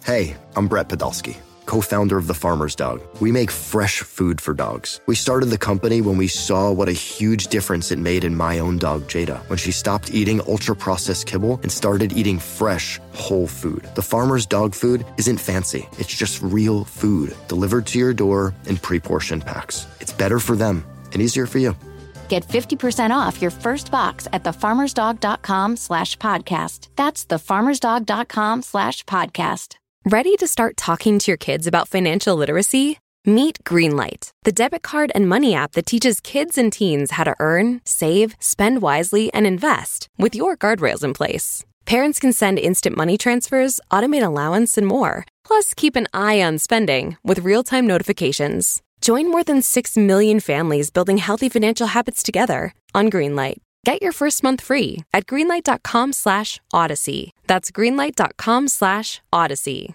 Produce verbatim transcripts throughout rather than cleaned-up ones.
Hey, I'm Brett Podolsky, co-founder of The Farmer's Dog. We make fresh food for dogs. We started the company when we saw what a huge difference it made in my own dog, Jada, when she stopped eating ultra-processed kibble and started eating fresh, whole food. The Farmer's Dog food isn't fancy. It's just real food delivered to your door in pre-portioned packs. It's better for them and easier for you. Get fifty percent off your first box at thefarmersdog.com slash podcast. That's thefarmersdog.com slash podcast. Ready to start talking to your kids about financial literacy? Meet Greenlight, the debit card and money app that teaches kids and teens how to earn, save, spend wisely, and invest with your guardrails in place. Parents can send instant money transfers, automate allowance, and more. Plus, keep an eye on spending with real-time notifications. Join more than six million families building healthy financial habits together on Greenlight. Get your first month free at greenlight.com slash odyssey. That's greenlight.com slash odyssey.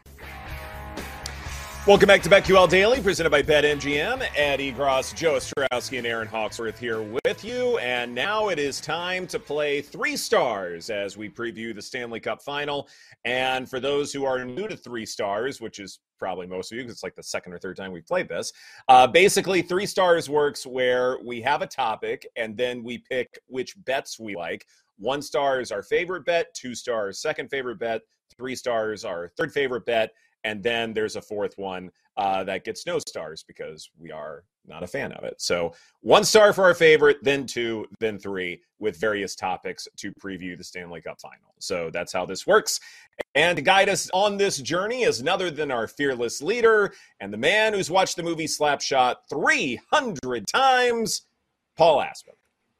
Welcome back to BetQL Daily, presented by BetMGM. Ed Egros, Joe Ostrowski, and Aaron Hawksworth here with you. And now it is time to play Three Stars as we preview the Stanley Cup Final. And for those who are new to Three Stars, which is probably most of you because it's like the second or third time we've played this, uh, basically Three Stars works where we have a topic and then we pick which bets we like. One star is our favorite bet, two stars second favorite bet, three stars our third favorite bet, and then there's a fourth one uh, that gets no stars because we are not a fan of it. So one star for our favorite, then two, then three, with various topics to preview the Stanley Cup Final. So that's how this works. And to guide us on this journey is none other than our fearless leader and the man who's watched the movie Slapshot three hundred times, Paul Aspen.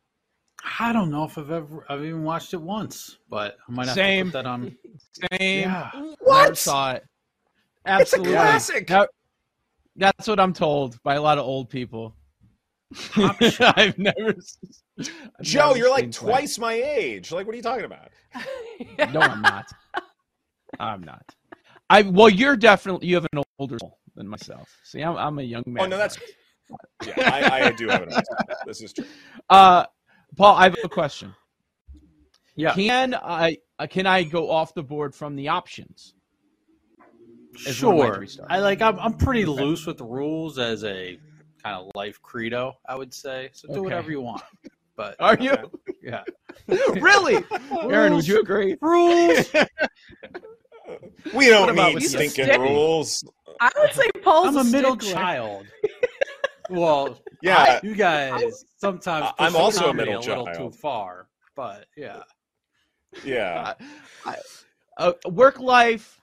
I don't know if I've ever I've even watched it once, but I might have Same. to put that on. Same. Yeah. What? Never saw it. Absolutely. It's a classic. That- that's what I'm told by a lot of old people. I've never. I've Joe, never you're like seen twice my age. Like, what are you talking about? Slap. No, I'm not. I'm not. I well, you're definitely you have an older soul than myself. See, I'm I'm a young man. Oh, no, that's yeah, I, I do have an answer. This is true. Uh, Paul, I have a question. Yeah. Can I uh, can I go off the board from the options? As one of my Sure. three stars? I like I'm I'm pretty loose with the rules as a kind of life credo, I would say. So do Okay. whatever you want. But Are you yeah. really, Aaron? Would you agree? Rules. We don't What about need with you? stinking Stick. rules. I would say Paul's I'm a middle stickler. child. Well, Yeah. you guys sometimes I- push I'm the also a comedy middle little child. too far. But yeah. Yeah. I, uh, work life,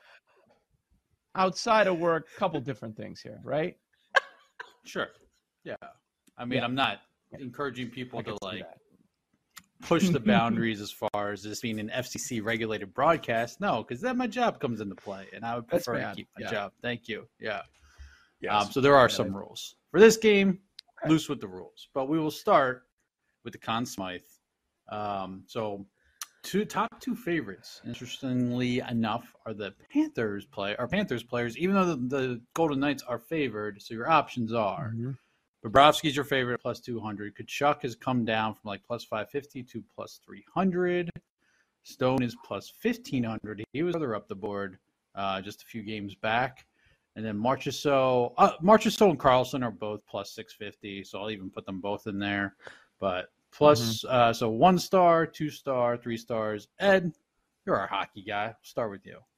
outside of work, couple different things here, right? Sure. Yeah. I mean, Yeah. I'm not encouraging people I can to see like that. push the boundaries as far as this being an F C C regulated broadcast. No, because then my job comes into play, and I would That's prefer to bad. keep my Yeah. job. Thank you. Yeah. Yes. Um, so there are Yeah, some that- rules for this game. Okay. Loose with the rules, but we will start with the Conn Smythe. Um, so two top two favorites, interestingly enough, are the Panthers play our Panthers players, even though the, the Golden Knights are favored. So your options are Mhm. Bobrovsky's your favorite, plus two hundred. Kachuk has come down from like plus five fifty to plus three hundred. Stone is plus fifteen hundred. He was further up the board uh, just a few games back. And then Marchessault, uh, Marchessault and Carlson are both plus six fifty, so I'll even put them both in there. But plus, uh, so one star, two star, three stars. Ed, you're our hockey guy. I'll start with you.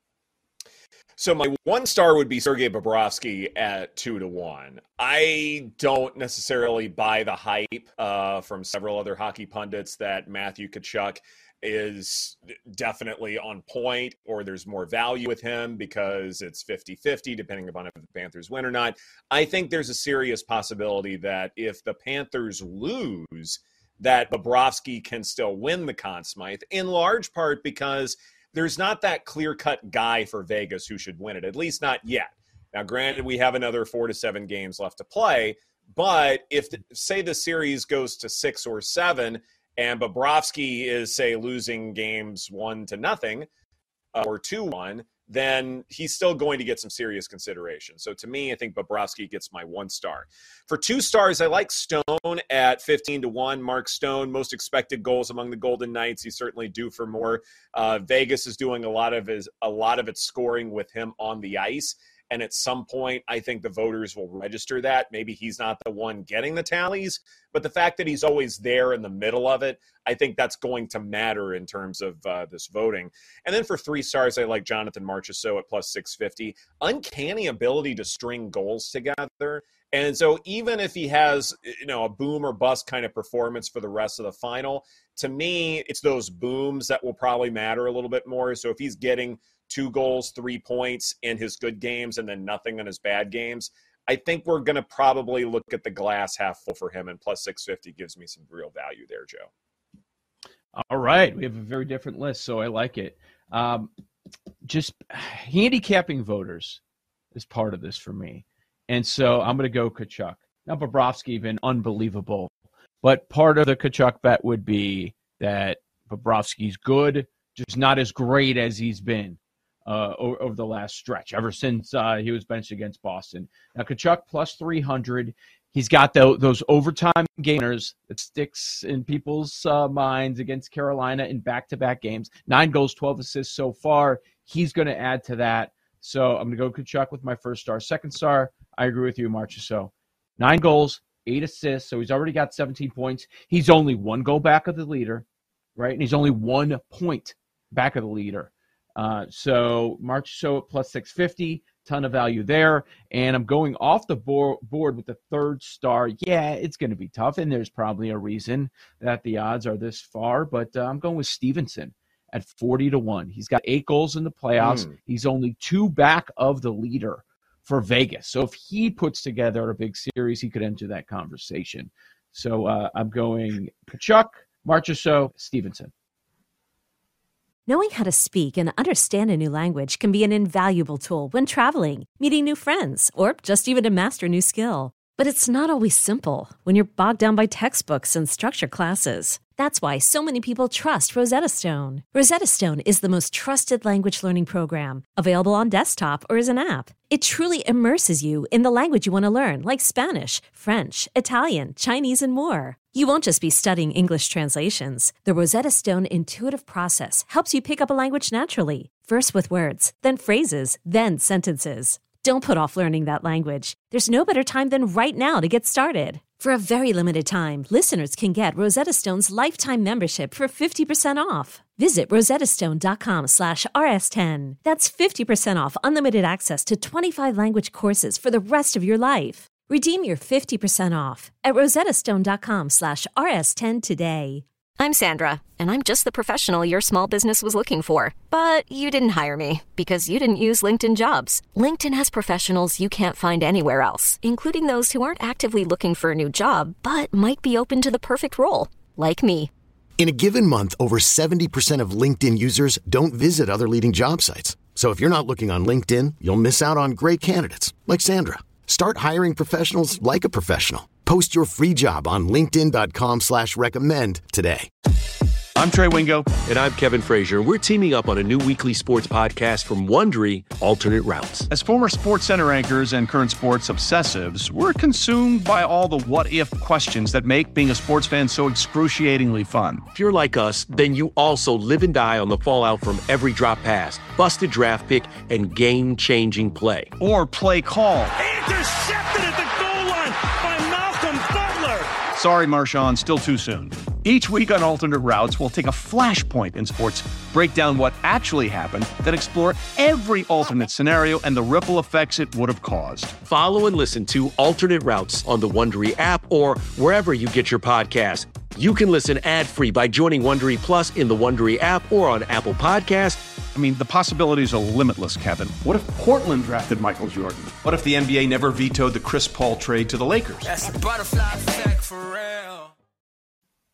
So my one star would be Sergei Bobrovsky at two to one. I don't necessarily buy the hype uh, from several other hockey pundits that Matthew Tkachuk is definitely on point or there's more value with him because it's fifty-fifty depending upon if the Panthers win or not. I think there's a serious possibility that if the Panthers lose, that Bobrovsky can still win the Conn Smythe, in large part because there's not that clear-cut guy for Vegas who should win it, at least not yet. Now, granted, we have another four to seven games left to play, but if, the, say, the series goes to six or seven and Bobrovsky is, say, losing games one to nothing uh, or two one, then he's still going to get some serious consideration. So to me, I think Bobrovsky gets my one star. For two stars, I like Stone at fifteen to one. Mark Stone, most expected goals among the Golden Knights. He's certainly due for more. Uh, Vegas is doing a lot of his, a lot of its scoring with him on the ice. And at some point, I think the voters will register that. Maybe he's not the one getting the tallies, but the fact that he's always there in the middle of it, I think that's going to matter in terms of uh, this voting. And then for three stars, I like Jonathan Marchessault at plus six fifty. Uncanny ability to string goals together. And so even if he has, you know, a boom or bust kind of performance for the rest of the final, to me, it's those booms that will probably matter a little bit more. So if he's getting two goals, three points in his good games, and then nothing in his bad games, I think we're going to probably look at the glass half full for him, and plus six fifty gives me some real value there, Joe. All right. We have a very different list, so I like it. Um, just handicapping voters is part of this for me. And so I'm going to go Tkachuk. Now, Bobrovsky been unbelievable, but part of the Tkachuk bet would be that Bobrovsky's good, just not as great as he's been Uh, over, over the last stretch, ever since uh, he was benched against Boston. Now, Tkachuk plus three hundred. He's got the, those overtime gamers that sticks in people's uh, minds against Carolina in back-to-back games. Nine goals, twelve assists so far. He's going to add to that. So I'm going to go Tkachuk with my first star. Second star, I agree with you, Marchessault. Nine goals, eight assists, so he's already got seventeen points. He's only one goal back of the leader, right? And he's only one point back of the leader. Uh, so Marchessault at plus six fifty, ton of value there. And I'm going off the board, board with the third star. Yeah, it's going to be tough, and there's probably a reason that the odds are this far, but uh, I'm going with Stevenson at forty to one. He's got eight goals in the playoffs. Mm. He's only two back of the leader for Vegas. So if he puts together a big series, he could enter that conversation. So uh, I'm going Tkachuk, Marchessault, Stevenson. Knowing how to speak and understand a new language can be an invaluable tool when traveling, meeting new friends, or just even to master a new skill. But it's not always simple when you're bogged down by textbooks and structured classes. That's why so many people trust Rosetta Stone. Rosetta Stone is the most trusted language learning program, available on desktop or as an app. It truly immerses you in the language you want to learn, like Spanish, French, Italian, Chinese, and more. You won't just be studying English translations. The Rosetta Stone intuitive process helps you pick up a language naturally, first with words, then phrases, then sentences. Don't put off learning that language. There's no better time than right now to get started. For a very limited time, listeners can get Rosetta Stone's lifetime membership for fifty percent off. Visit rosettastone.com slash rs10. That's fifty percent off unlimited access to twenty-five language courses for the rest of your life. Redeem your fifty percent off at rosettastone.com slash rs10 today. I'm Sandra, and I'm just the professional your small business was looking for. But you didn't hire me because you didn't use LinkedIn Jobs. LinkedIn has professionals you can't find anywhere else, including those who aren't actively looking for a new job, but might be open to the perfect role, like me. In a given month, over seventy percent of LinkedIn users don't visit other leading job sites. So if you're not looking on LinkedIn, you'll miss out on great candidates, like Sandra. Start hiring professionals like a professional. Post your free job on linkedin.com slash recommend today. I'm Trey Wingo. And I'm Kevin Frazier. We're teaming up on a new weekly sports podcast from Wondery, Alternate Routes. As former SportsCenter anchors and current sports obsessives, we're consumed by all the what-if questions that make being a sports fan so excruciatingly fun. If you're like us, then you also live and die on the fallout from every drop pass, busted draft pick, and game-changing play. Or play call. Intercepted at the goal line by Malcolm Butler. Sorry, Marshawn, still too soon. Each week on Alternate Routes, we'll take a flashpoint in sports, break down what actually happened, then explore every alternate scenario and the ripple effects it would have caused. Follow and listen to Alternate Routes on the Wondery app or wherever you get your podcasts. You can listen ad-free by joining Wondery Plus in the Wondery app or on Apple Podcasts. I mean, the possibilities are limitless, Kevin. What if Portland drafted Michael Jordan? What if the N B A never vetoed the Chris Paul trade to the Lakers? That's a butterfly effect for real.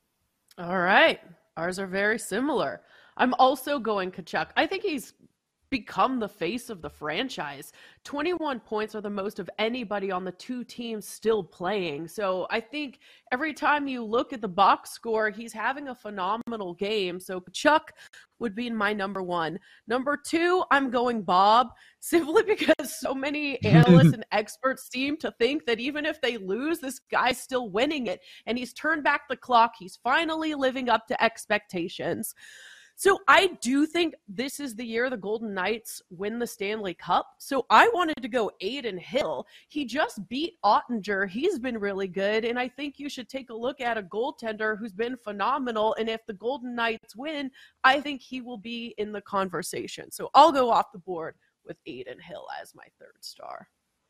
All right. Ours are very similar. I'm also going Tkachuk. I think he's become the face of the franchise. twenty-one points are the most of anybody on the two teams still playing. So I think every time you look at the box score, he's having a phenomenal game. So Chuck would be my number one. Number two, I'm going Bob, simply because so many analysts and experts seem to think that even if they lose, this guy's still winning it. And he's turned back the clock. He's finally living up to expectations. So I do think this is the year the Golden Knights win the Stanley Cup. So I wanted to go Adin Hill. He just beat Ottinger. He's been really good. And I think you should take a look at a goaltender who's been phenomenal. And if the Golden Knights win, I think he will be in the conversation. So I'll go off the board with Adin Hill as my third star.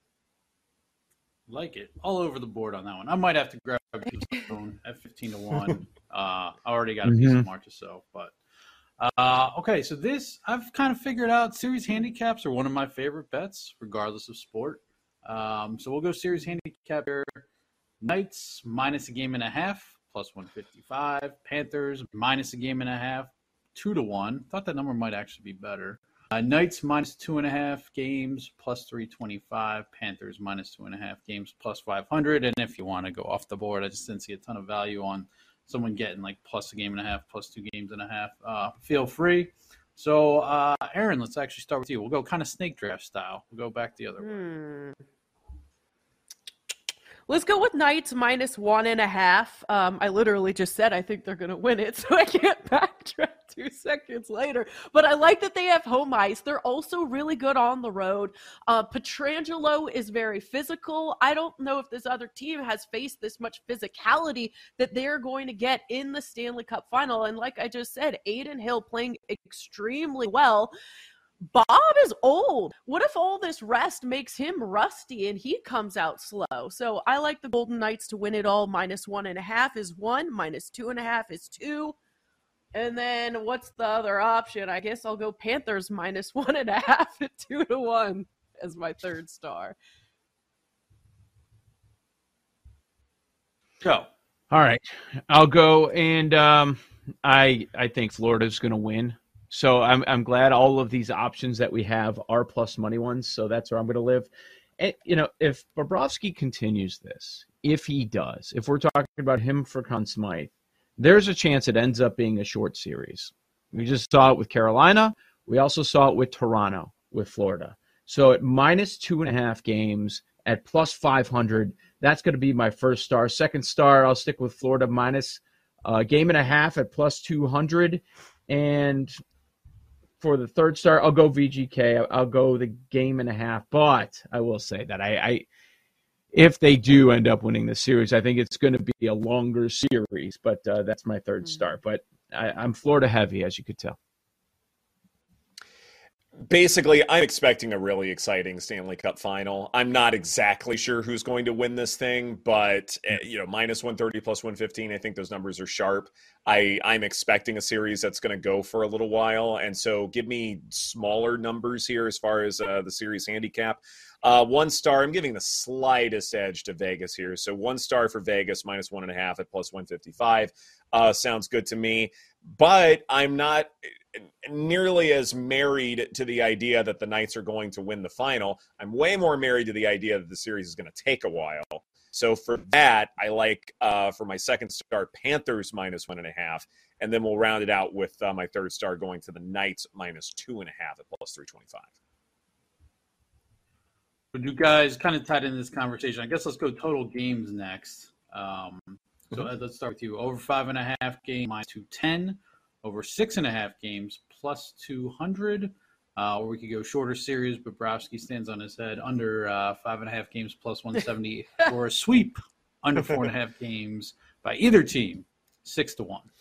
Like it. All over the board on that one. I might have to grab Stone at fifteen to one. Uh, I already got a piece Mm-hmm. of Marchessault, but Uh, okay, so this, I've kind of figured out series handicaps are one of my favorite bets, regardless of sport. Um, so we'll go series handicap here. Knights minus a game and a half, plus one fifty-five. Panthers minus a game and a half, two to one. Thought that number might actually be better. Uh, Knights minus two and a half games, plus three twenty-five. Panthers minus two and a half games, plus five hundred. And if you want to go off the board, I just didn't see a ton of value on someone getting like plus a game and a half, plus two games and a half. Uh, feel free. So, uh, Aaron, let's actually start with you. We'll go kind of snake draft style. We'll go back the other Hmm. way. Let's go with Knights minus one and a half. Um, I literally just said I think they're going to win it, so I can't backtrack two seconds later. But I like that they have home ice. They're also really good on the road. Uh, Pietrangelo is very physical. I don't know if this other team has faced this much physicality that they're going to get in the Stanley Cup final. And like I just said, Adin Hill playing extremely well. Bob is old. What if all this rest makes him rusty and he comes out slow? So I like the Golden Knights to win it all. Minus one and a half is one. Minus two and a half is two. And then what's the other option? I guess I'll go Panthers minus one and a half at two to one as my third star. Go. All right, I'll go, and um, I I think Florida's going to win. So I'm I'm glad all of these options that we have are plus money ones. So that's where I'm going to live. And, you know, if Bobrovsky continues this, if he does, if we're talking about him for Conn Smythe, there's a chance it ends up being a short series. We just saw it with Carolina. We also saw it with Toronto, with Florida. So at minus two and a half games at plus five hundred, that's going to be my first star. Second star, I'll stick with Florida minus a game and a half at plus two hundred. And for the third star, I'll go V G K. I'll go the game and a half. But I will say that I, I if they do end up winning the series, I think it's going to be a longer series. But uh, that's my third star. But I, I'm Florida heavy, as you could tell. Basically, I'm expecting a really exciting Stanley Cup final. I'm not exactly sure who's going to win this thing, but uh, you know, minus one thirty, plus one fifteen, I think those numbers are sharp. I, I'm expecting a series that's going to go for a little while, and so give me smaller numbers here as far as uh, the series handicap. Uh, one star, I'm giving the slightest edge to Vegas here. So one star for Vegas, minus one and a half at plus one fifty-five. Uh, sounds good to me, but I'm not nearly as married to the idea that the Knights are going to win the final. I'm way more married to the idea that the series is going to take a while. So for that, I like, uh, for my second star, Panthers minus one and a half. And then we'll round it out with uh, my third star going to the Knights minus two and a half at plus three twenty-five. But you guys kind of tied in this conversation. I guess let's go total games next. Um, so mm-hmm. let's start with you. Over five and a half games, minus two ten. Over six and a half games, plus two hundred. Uh, or we could go shorter series. Bobrovsky stands on his head. Under uh, five and a half games, plus one seventy. Or a sweep under four and a half games by either team, six to one.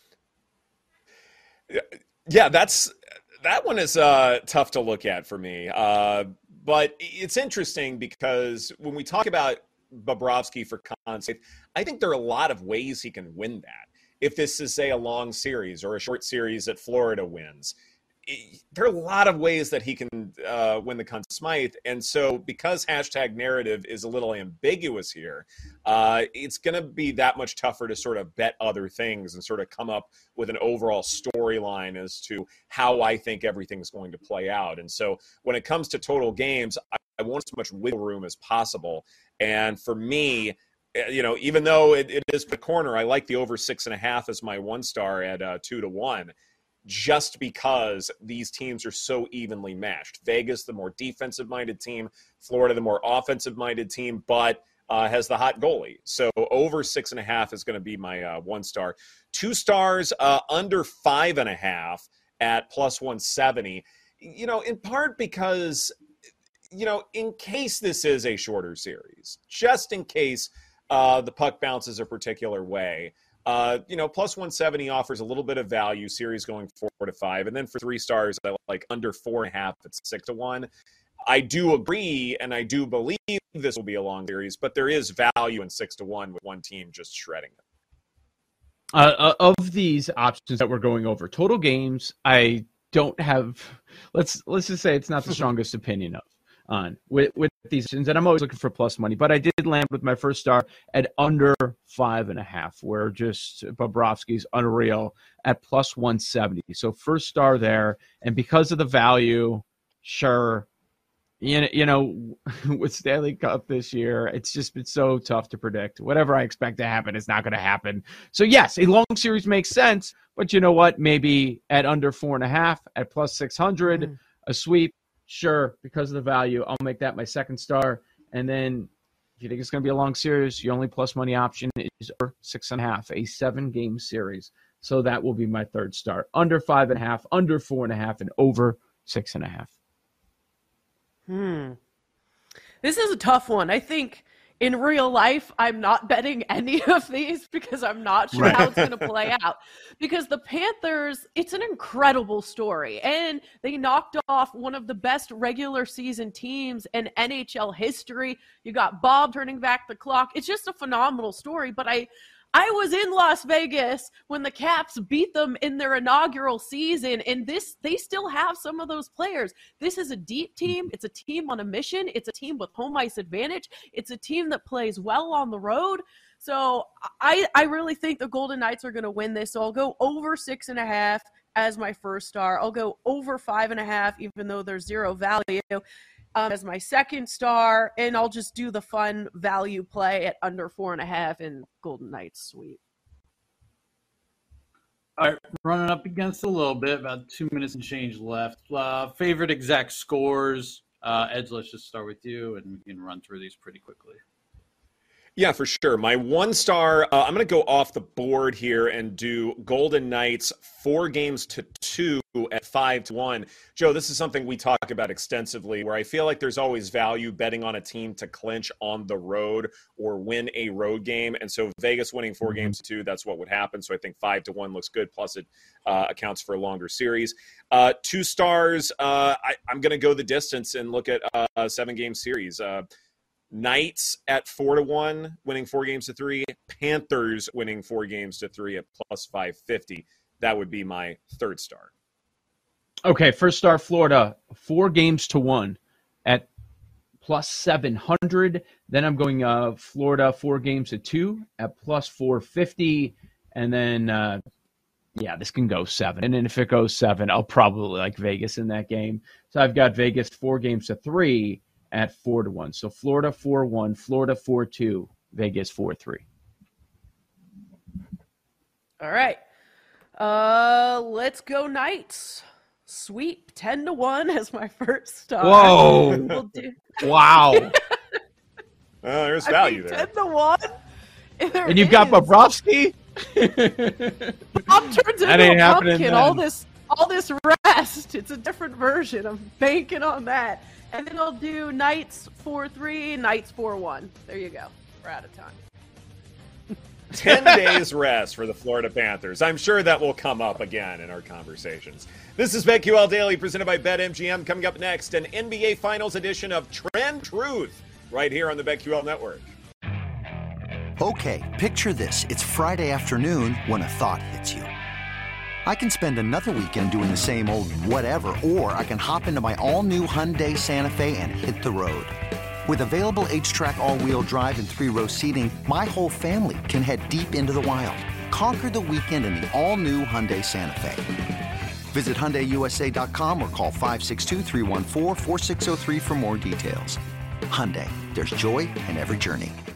Yeah, that's that one is uh, tough to look at for me. Uh, but it's interesting because when we talk about Bobrovsky for Conn Smythe, I think there are a lot of ways he can win that. If this is, say, a long series or a short series that Florida wins, there are a lot of ways that he can uh, win the Conn Smythe. And so because hashtag narrative is a little ambiguous here, uh, it's going to be that much tougher to sort of bet other things and sort of come up with an overall storyline as to how I think everything's going to play out. And so when it comes to total games, I, I want as much wiggle room as possible. And for me, you know, even though it, it is the corner, I like the over six and a half as my one star at uh, two to one. Just because these teams are so evenly matched. Vegas, the more defensive-minded team. Florida, the more offensive-minded team, but uh, has the hot goalie. So over six and a half is going to be my uh, one star. Two stars, uh, under five and a half at plus one seventy. You know, in part because, you know, in case this is a shorter series, just in case uh, the puck bounces a particular way, Uh, you know, plus one seventy offers a little bit of value, series going four to five. And then for three stars, I like under four and a half at six to one. I do agree, and I do believe this will be a long series, but there is value in six to one with one team just shredding it. Uh, of these options that we're going over, total games, I don't have, let's, let's just say it's not the strongest opinion of. On with, with these options, and I'm always looking for plus money, but I did land with my first star at under five and a half, where just Bobrovsky's unreal at plus one seventy. So first star there, and because of the value, sure, you know, you know, with Stanley Cup this year, it's just been so tough to predict. Whatever I expect to happen is not going to happen. So yes, a long series makes sense, but you know what? Maybe at under four and a half, at plus six hundred, mm. a sweep. Sure, because of the value, I'll make that my second star. And then if you think it's going to be a long series, your only plus money option is six and a half, a seven-game series. So that will be my third star. Under five and a half, under four and a half, and over six and a half. Hmm. This is a tough one. I think in real life, I'm not betting any of these because I'm not sure right. how it's going to play out. Because the Panthers, it's an incredible story. And they knocked off one of the best regular season teams in N H L history. You got Bob turning back the clock. It's just a phenomenal story. But I... I was in Las Vegas when the Caps beat them in their inaugural season, and this they still have some of those players. This is a deep team. It's a team on a mission. It's a team with home ice advantage. It's a team that plays well on the road. So I, I really think the Golden Knights are going to win this. So I'll go over six and a half as my first star. I'll go over five and a half, even though there's zero value. Um, as my second star, and I'll just do the fun value play at under four and a half in Golden Knights sweep. All right, running up against a little bit, about two minutes and change left. Uh, favorite exact scores. Uh, Ed, let's just start with you, and we can run through these pretty quickly. Yeah, for sure. My one star, uh, I'm going to go off the board here and do Golden Knights four games to two at five to one. Joe, this is something we talk about extensively, where I feel like there's always value betting on a team to clinch on the road or win a road game. And so Vegas winning four games to two, that's what would happen. So I think five to one looks good. Plus it uh, accounts for a longer series. Uh, two stars, uh, I, I'm going to go the distance and look at uh, a seven game series. Uh, Knights at four to one, winning four games to three. Panthers winning four games to three at plus five fifty. That would be my third star. Okay, first star Florida, four games to one at plus seven hundred. Then I'm going uh, Florida four games to two at plus four fifty, and then uh, yeah, this can go seven. And then if it goes seven, I'll probably like Vegas in that game. So I've got Vegas four games to three at four to one. So Florida four one, Florida four two, Vegas four three. All right. Uh, let's go Knights. Sweep ten to one as my first star. Whoa. We'll do- wow. Well, there's value I mean, there. ten to one. There and you've is. got Bobrovsky? Bob turns That into ain't a happening pumpkin. then. All this, all this rest. It's a different version. I'm banking on that. And then I'll do Knights four three, Knights four one. There you go. We're out of time. ten days rest for the Florida Panthers. I'm sure that will come up again in our conversations. This is BetQL Daily presented by BetMGM. Coming up next, an N B A Finals edition of Trend Truth right here on the BetQL Network. Okay, picture this. It's Friday afternoon when a thought hits you. I can spend another weekend doing the same old whatever, or I can hop into my all-new Hyundai Santa Fe and hit the road. With available H-Track all-wheel drive and three-row seating, my whole family can head deep into the wild. Conquer the weekend in the all-new Hyundai Santa Fe. Visit Hyundai U S A dot com or call five six two, three one four, four six zero three for more details. Hyundai, there's joy in every journey.